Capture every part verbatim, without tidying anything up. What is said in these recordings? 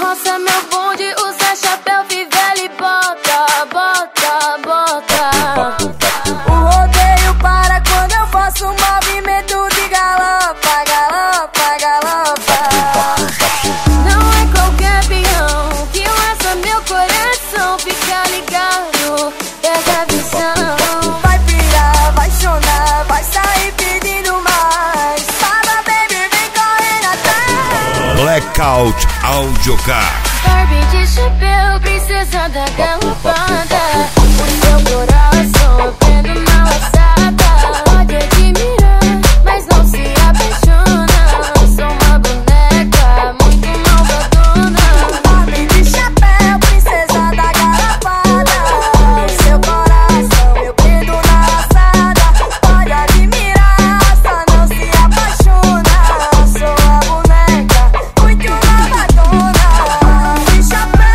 roça, meu bonde, usa chapéu, fivela e bota, bota, bota. O rodeio para quando eu faço um movimento de galopa, galopa, galopa. Não é qualquer peão que laça meu coração, fica ligado, pega a visão. Vai pirar, vai chorar, vai sair pedindo mais. Fala, baby, vem correndo atrás. Blackout Audiocar. Barbie de chapéu, princesa da galopada. O seu coração eu prendo na laçada. Pode admirar, mas não se apaixona. Sou uma boneca muito malvadona. Barbie de chapéu, princesa da galopada. O seu coração eu prendo na laçada. Pode admirar, só não se apaixona. Sou a boneca muito malvadona. De chapéu.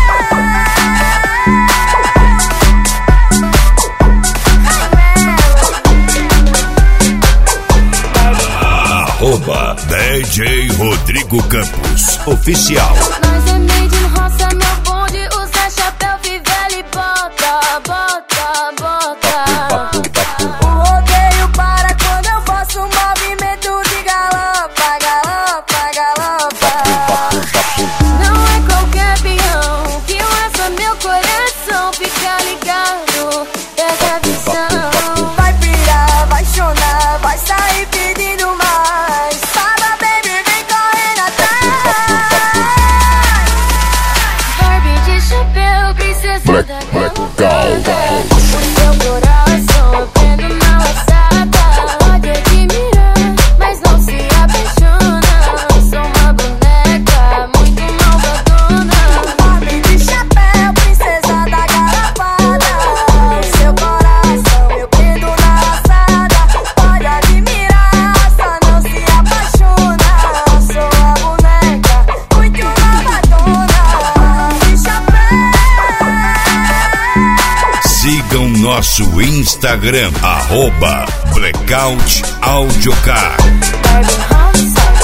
Arroba D J Rodrigo Campos Oficial. Nós é made in roça, meu bonde, usa chapéu, fivela e bota, bota, bota. O rodeio para quando eu faço um movimento de galopa, galopa, galopa. Não é qualquer peão que laça meu coração, fica ligado, pega a visão. Vai pirar, vai chorar, vai sair pedindo mais. Fala, baby, vem correndo atrás. Barbie de chapéu, princesa da galopada. O seu coração eu prendo na laçada. Pode admirar, mas não se apaixona. Sou uma boneca muito malvadona. Barbie de chapéu, princesa da galopada. O seu coração eu prendo na laçada. Pode admirar, só não se apaixona. Sou a boneca muito malvadona. De chapéu. Sigam nosso Instagram, arroba Blackout Audiocar. Barbie House.